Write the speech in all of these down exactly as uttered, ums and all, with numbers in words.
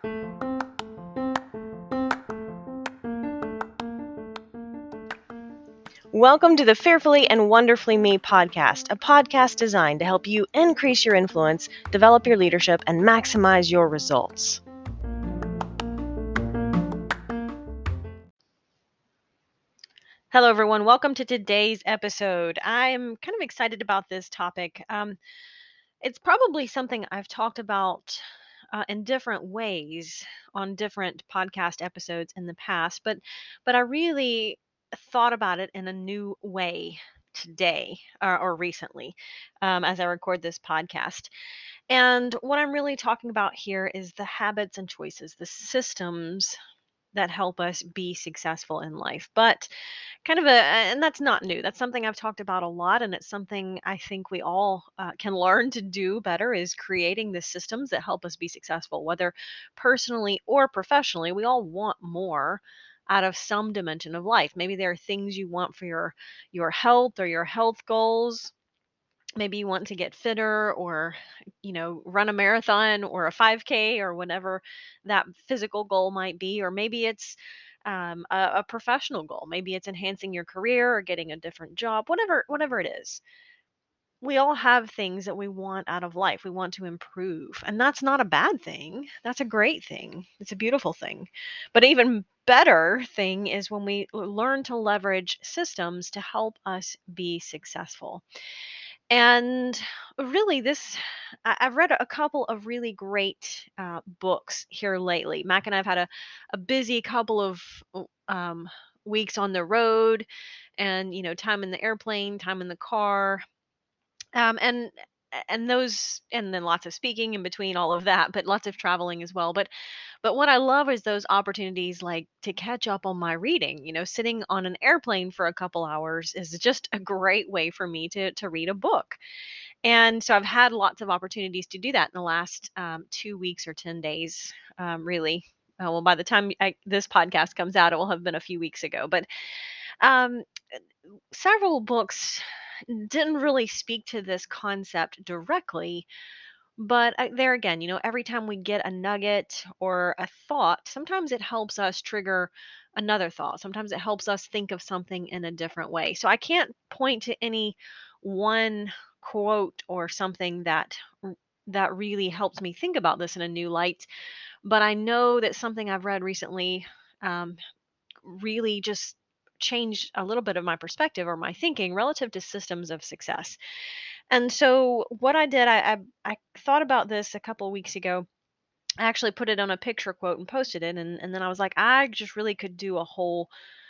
Welcome to the Fearfully and Wonderfully Me podcast, a podcast designed to help you increase your influence, develop your leadership, and maximize your results. Hello, everyone. Welcome to today's episode. I'm kind of excited about this topic. Um, it's probably something I've talked about uh, in different ways on different podcast episodes in the past, but but I really thought about it in a new way today or, or recently um, as I record this podcast. And what I'm really talking about here is the habits and choices, the systems that help us be successful in life. But kind of a, and that's not new. That's something I've talked about a lot, and it's something I think we all uh, can learn to do better is creating the systems that help us be successful, whether personally or professionally. We all want more out of some dimension of life. Maybe there are things you want for your your health or your health goals. Maybe you want to get fitter or you know run a marathon or a five k or whatever that physical goal might be, or maybe it's um, a, a professional goal. Maybe it's enhancing your career or getting a different job, whatever whatever it is. We all have things that we want out of life. We want to improve, and that's not a bad thing. That's a great thing. It's a beautiful thing. But even better thing is when we l- learn to leverage systems to help us be successful. And really, this I- I've read a couple of really great uh, books here lately. Mac and I've had a, a busy couple of uh, um, weeks on the road, and you know, time in the airplane, time in the car, um, and and those, and then lots of speaking in between all of that, but lots of traveling as well. But but what I love is those opportunities like to catch up on my reading. You know, sitting on an airplane for a couple hours is just a great way for me to to read a book. And so I've had lots of opportunities to do that in the last um, two weeks or ten days, um, really. Uh, well, by the time I, this podcast comes out, it will have been a few weeks ago. But um, several books didn't really speak to this concept directly. But uh, there again, you know, every time we get a nugget or a thought, sometimes it helps us trigger another thought. Sometimes it helps us think of something in a different way. So I can't point to any one quote or something that r- that really helps me think about this in a new light, but I know that something I've read recently um, really just changed a little bit of my perspective or my thinking relative to systems of success. And so what I did, I I, I thought about this a couple of weeks ago. I actually put it on a picture quote and posted it, and, and then I was like, I just really could do a whole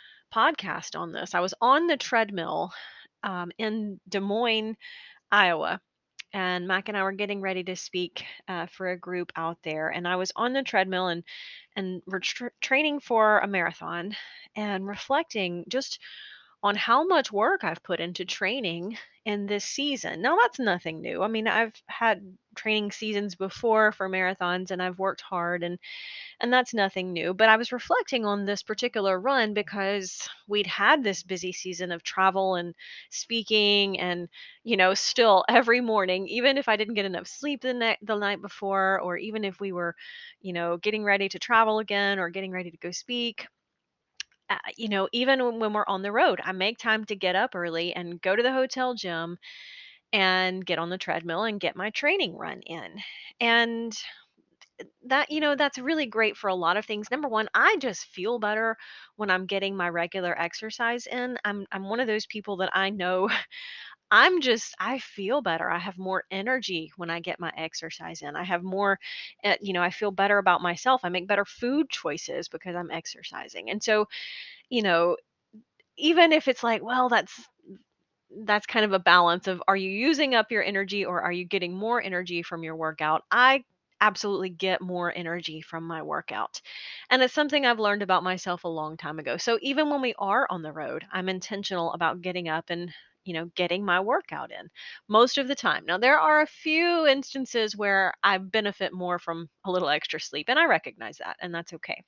podcast on this. I was on the treadmill um, in Des Moines, Iowa, and Mac and I were getting ready to speak uh, for a group out there. And I was on the treadmill and and we're tr- training for a marathon and reflecting just on how much work I've put into training in this season. Now, that's nothing new. I mean, I've had training seasons before for marathons and I've worked hard, and and that's nothing new. But I was reflecting on this particular run because we'd had this busy season of travel and speaking, and you know, still every morning, even if I didn't get enough sleep the night the night before, or even if we were, you know, getting ready to travel again or getting ready to go speak, uh, you know, even when, when we're on the road, I make time to get up early and go to the hotel gym and get on the treadmill and get my training run in. And that, you know, that's really great for a lot of things. Number one, I just feel better when I'm getting my regular exercise in. I'm I'm one of those people that I know I'm just I feel better. I have more energy when I get my exercise in. I have more, uh, you know, I feel better about myself. I make better food choices because I'm exercising. And so, you know, even if it's like, well, that's that's kind of a balance of, are you using up your energy or are you getting more energy from your workout? I absolutely get more energy from my workout. And it's something I've learned about myself a long time ago. So even when we are on the road, I'm intentional about getting up and, you know, getting my workout in most of the time. Now, there are a few instances where I benefit more from a little extra sleep, and I recognize that, and that's okay.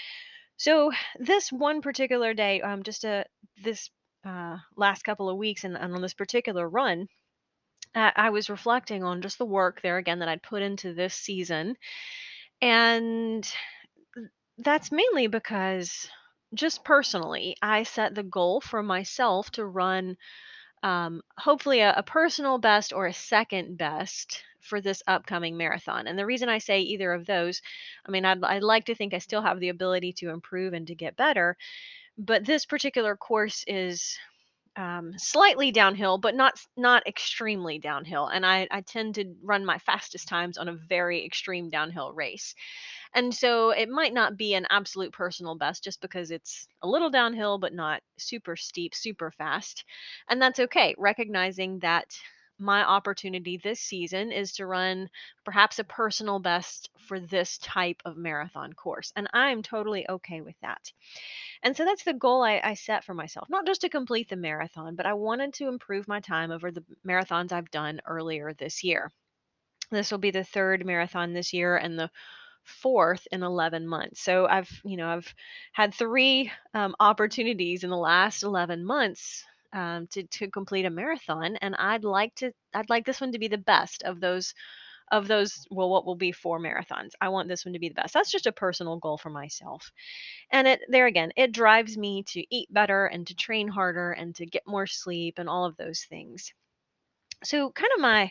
So this one particular day, um, just a this uh, last couple of weeks, and, and on this particular run, uh, I was reflecting on just the work there again that I'd put into this season, And that's mainly because just personally, I set the goal for myself to run um, hopefully a, a personal best or a second best for this upcoming marathon. And the reason I say either of those, I mean, I'd, I'd like to think I still have the ability to improve and to get better, but this particular course is um, slightly downhill, but not s- not extremely downhill. And I, I tend to run my fastest times on a very extreme downhill race. And so it might not be an absolute personal best just because it's a little downhill, but not super steep, super fast. And that's okay, recognizing that my opportunity this season is to run perhaps a personal best for this type of marathon course. And I'm totally okay with that. And so that's the goal I, I set for myself, not just to complete the marathon, but I wanted to improve my time over the marathons I've done earlier this year. This will be the third marathon this year and the fourth in eleven months. So I've, you know, I've had three um, opportunities in the last eleven months um, to to complete a marathon, and I'd like to, I'd like this one to be the best of those of those. Well, what will be four marathons? I want this one to be the best. That's just a personal goal for myself, and it there again, it drives me to eat better and to train harder and to get more sleep and all of those things. So kind of my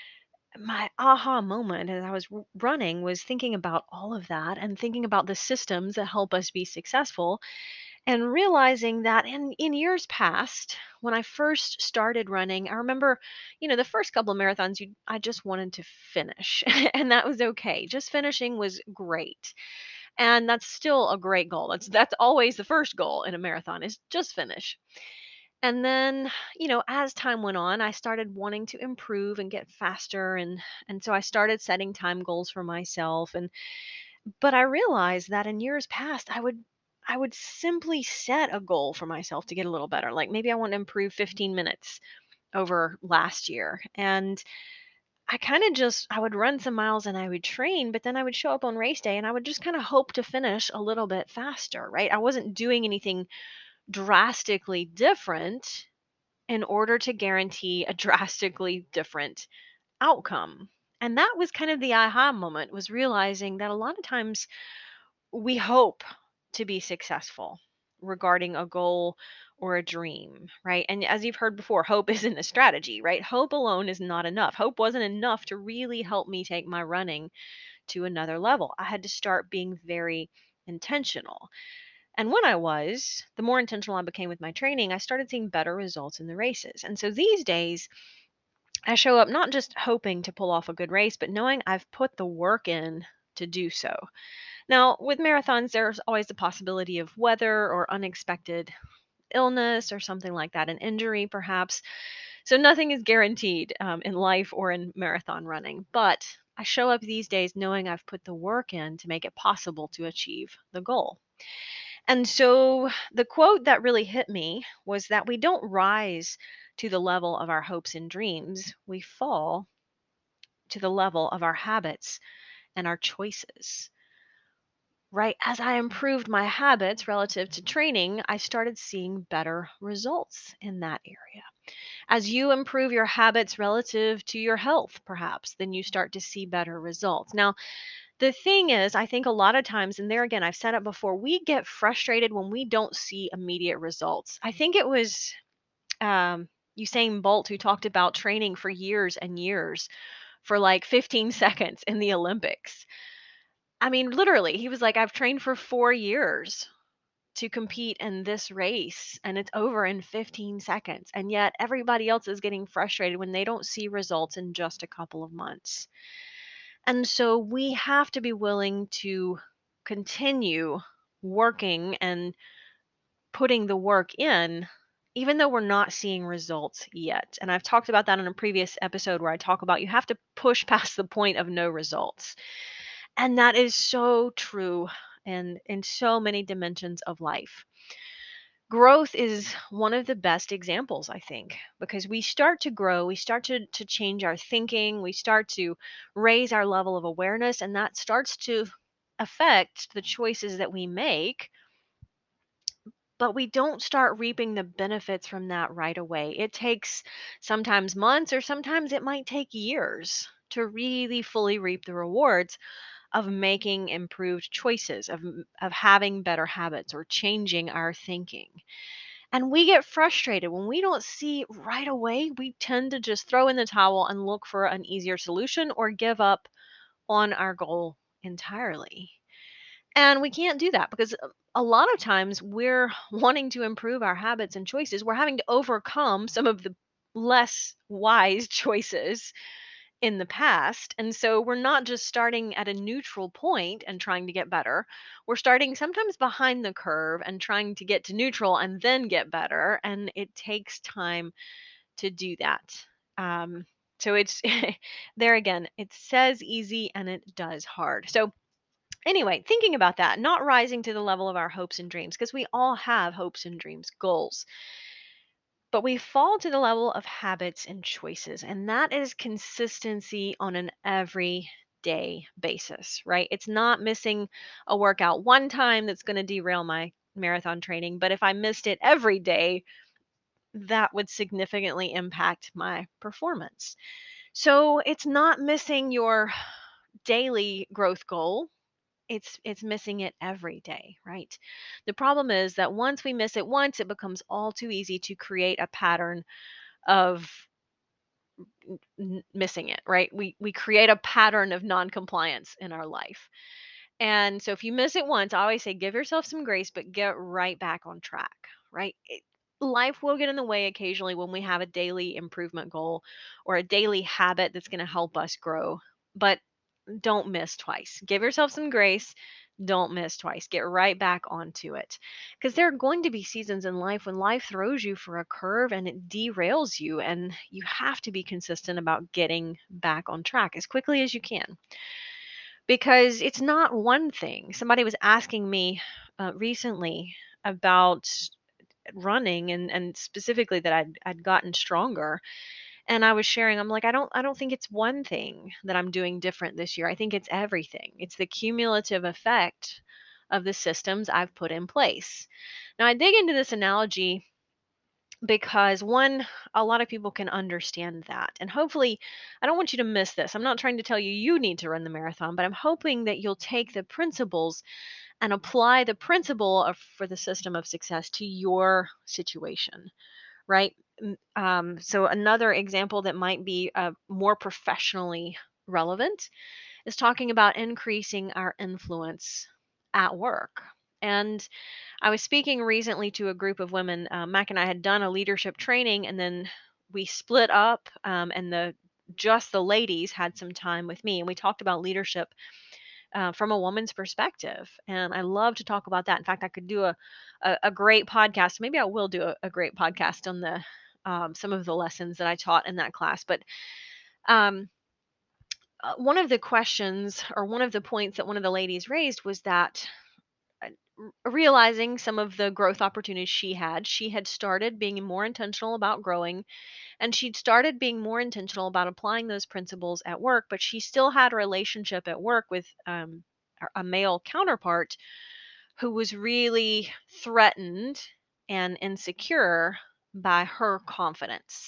my aha moment as I was r- running was thinking about all of that and thinking about the systems that help us be successful and realizing that in in years past when I first started running, I remember, you know, the first couple of marathons you I just wanted to finish and that was okay. Just finishing was great. And that's still a great goal. That's that's always the first goal in a marathon is just finish. And then, you know, as time went on, I started wanting to improve and get faster and and so I started setting time goals for myself and but I realized that in years past I would I would simply set a goal for myself to get a little better. Like maybe I want to improve fifteen minutes over last year. And I kind of just I would run some miles and I would train, but then I would show up on race day and I would just kind of hope to finish a little bit faster, right? I wasn't doing anything drastically different in order to guarantee a drastically different outcome. And that was kind of the aha moment was realizing that a lot of times we hope to be successful regarding a goal or a dream, right? And as you've heard before, hope isn't a strategy, right? Hope alone is not enough. Hope wasn't enough to really help me take my running to another level. I had to start being very intentional. And when I was, the more intentional I became with my training, I started seeing better results in the races. And so these days, I show up not just hoping to pull off a good race, but knowing I've put the work in to do so. Now, with marathons, there's always the possibility of weather or unexpected illness or something like that, an injury perhaps. So nothing is guaranteed um, in life or in marathon running. But I show up these days knowing I've put the work in to make it possible to achieve the goal. And so the quote that really hit me was that we don't rise to the level of our hopes and dreams, we fall to the level of our habits and our choices. Right. As I improved my habits relative to training, I started seeing better results in that area. As you improve your habits relative to your health, perhaps, then you start to see better results. Now, the thing is, I think a lot of times, and there again, I've said it before, we get frustrated when we don't see immediate results. I think it was um, Usain Bolt who talked about training for years and years for like fifteen seconds in the Olympics. I mean, literally, he was like, I've trained for four years to compete in this race and it's over in fifteen seconds. And yet everybody else is getting frustrated when they don't see results in just a couple of months. And so we have to be willing to continue working and putting the work in, even though we're not seeing results yet. And I've talked about that in a previous episode where I talk about you have to push past the point of no results. And that is so true in in so many dimensions of life. Growth is one of the best examples, I think, because we start to grow, we start to to change our thinking, we start to raise our level of awareness, and that starts to affect the choices that we make, but we don't start reaping the benefits from that right away. It takes sometimes months or sometimes it might take years to really fully reap the rewards of making improved choices, of m- of having better habits or changing our thinking. And we get frustrated when we don't see right away. We tend to just throw in the towel and look for an easier solution or give up on our goal entirely. And we can't do that because a a lot of times we're wanting to improve our habits and choices. We're having to overcome some of the less wise choices in the past. And so we're not just starting at a neutral point and trying to get better. We're starting sometimes behind the curve and trying to get to neutral and then get better. And it takes time to do that. Um, so it's there again, it says easy and it does hard. So anyway, thinking about that, not rising to the level of our hopes and dreams, because we all have hopes and dreams, goals, but we fall to the level of habits and choices. And that is consistency on an everyday basis, right? It's not missing a workout one time that's going to derail my marathon training. But if I missed it every day, that would significantly impact my performance. So it's not missing your daily growth goal, it's it's missing it every day, right? The problem is that once we miss it once, it becomes all too easy to create a pattern of n- missing it, right? We we create a pattern of non-compliance in our life. And so if you miss it once, I always say give yourself some grace, but get right back on track, right? It, life will get in the way occasionally when we have a daily improvement goal or a daily habit that's going to help us grow. But don't miss twice. Give yourself some grace. Don't miss twice. Get right back onto it. Because there are going to be seasons in life when life throws you for a curve and it derails you, and you have to be consistent about getting back on track as quickly as you can. Because it's not one thing. Somebody was asking me uh, recently about running and and specifically that I'd I'd gotten stronger, and I was sharing, I'm like, I don't I don't think it's one thing that I'm doing different this year. I think it's everything. It's the cumulative effect of the systems I've put in place. Now I dig into this analogy because one, a lot of people can understand that. And hopefully, I don't want you to miss this. I'm not trying to tell you you need to run the marathon, but I'm hoping that you'll take the principles and apply the principle of for the system of success to your situation, right? M- Um, so another example that might be uh, more professionally relevant is talking about increasing our influence at work. And I was speaking recently to a group of women. Uh, Mac and I had done a leadership training, and then we split up, um, and the just the ladies had some time with me, and we talked about leadership uh, from a woman's perspective. And I love to talk about that. In fact, I could do a a, a great podcast. Maybe I will do a, a great podcast on the um, some of the lessons that I taught in that class. But um, uh, one of the questions or one of the points that one of the ladies raised was that uh, r- realizing some of the growth opportunities she had, she had started being more intentional about growing, and she'd started being more intentional about applying those principles at work, but she still had a relationship at work with um, a a male counterpart who was really threatened and insecure by her confidence.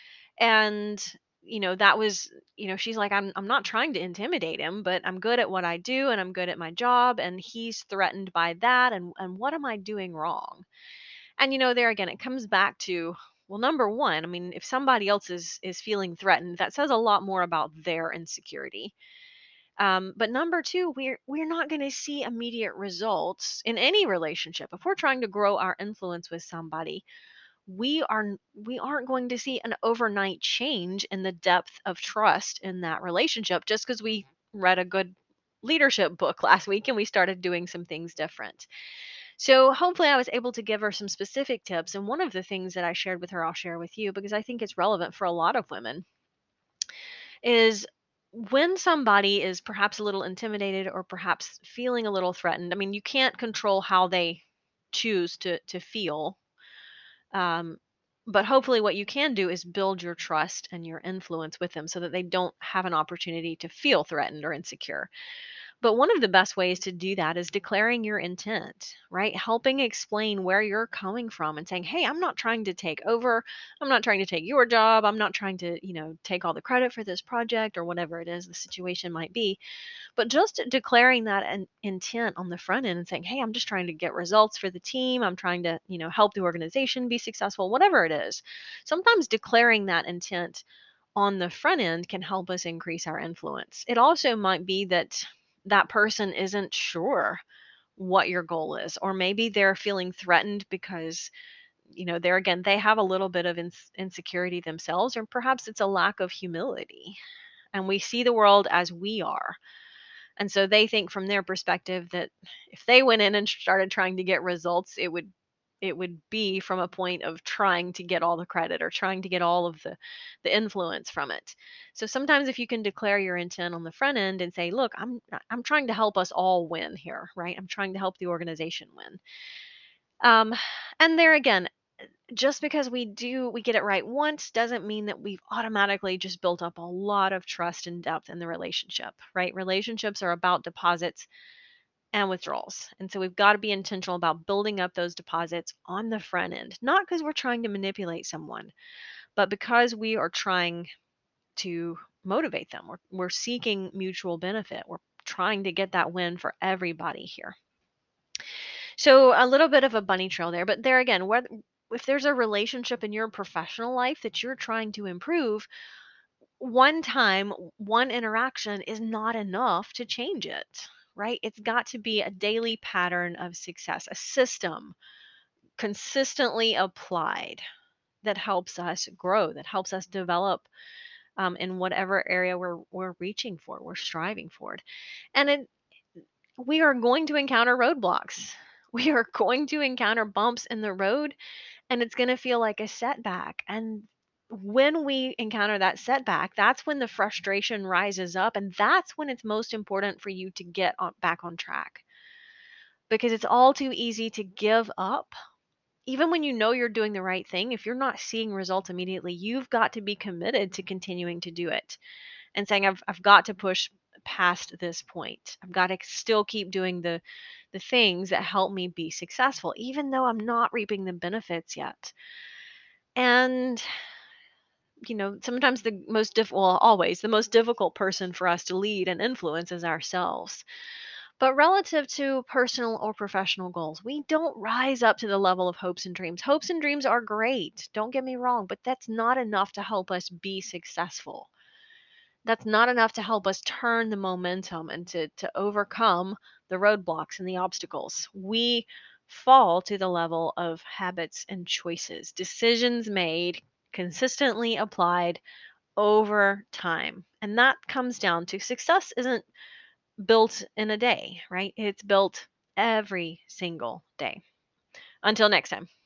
And you know that was, you know she's like, i'm i'm not trying to intimidate him, but I'm good at what I do and I'm good at my job, and he's threatened by that, and and what am I doing wrong? And you know there again it comes back to, well, number one, I mean, if somebody else is is feeling threatened, that says a lot more about their insecurity. Um, but number two, we're we're not going to see immediate results in any relationship. If we're trying to grow our influence with somebody, we are n- we aren't going to see an overnight change in the depth of trust in that relationship just because we read a good leadership book last week and we started doing some things different. So hopefully I was able to give her some specific tips, and one of the things that I shared with her I'll share with you because I think it's relevant for a lot of women is when somebody is perhaps a little intimidated or perhaps feeling a little threatened. I mean, you can't control how they choose to to feel, um, but hopefully, what you can do is build your trust and your influence with them so that they don't have an opportunity to feel threatened or insecure. But one of the best ways to do that is declaring your intent, right? Helping explain where you're coming from and saying, "Hey, I'm not trying to take over. I'm not trying to take your job. I'm not trying to, you know, take all the credit for this project or whatever it is the situation might be." But just declaring that an intent on the front end and saying, "Hey, I'm just trying to get results for the team. I'm trying to, you know, help the organization be successful," whatever it is. Sometimes declaring that intent on the front end can help us increase our influence. It also might be that that person isn't sure what your goal is, or maybe they're feeling threatened because, you know, they're again, they have a little bit of ins- insecurity themselves, or perhaps it's a lack of humility. And we see the world as we are. And so they think from their perspective that if they went in and started trying to get results, it would it would be from a point of trying to get all the credit or trying to get all of the the influence from it. So sometimes if you can declare your intent on the front end and say, "Look, I'm I'm trying to help us all win here, right? I'm trying to help the organization win." Um and there again, just because we do we get it right once doesn't mean that we've automatically just built up a lot of trust and depth in the relationship, right? Relationships are about deposits and withdrawals. And so we've got to be intentional about building up those deposits on the front end, not because we're trying to manipulate someone, but because we are trying to motivate them. We're, we're seeking mutual benefit. We're trying to get that win for everybody here. So a little bit of a bunny trail there, but there again, whether if there's a relationship in your professional life that you're trying to improve, one time, one interaction is not enough to change it, right? It's got to be a daily pattern of success, a system consistently applied that helps us grow, that helps us develop um, in whatever area we're we're reaching for, we're striving for it. And it we are going to encounter roadblocks. We are going to encounter bumps in the road, and it's going to feel like a setback. And when we encounter that setback, that's when the frustration rises up. And that's when it's most important for you to get on, back on track, because it's all too easy to give up. Even when you know you're doing the right thing, if you're not seeing results immediately, you've got to be committed to continuing to do it and saying, I've, I've got to push past this point. I've got to still keep doing the the things that help me be successful, even though I'm not reaping the benefits yet. And, you know, sometimes the most diff well, always the most difficult person for us to lead and influence is ourselves. But relative to personal or professional goals, we don't rise up to the level of hopes and dreams. Hopes and dreams are great, don't get me wrong, but that's not enough to help us be successful. That's not enough to help us turn the momentum and to, to overcome the roadblocks and the obstacles. We fall to the level of habits and choices, decisions made, consistently applied over time. And that comes down to success isn't built in a day, right? It's built every single day. Until next time.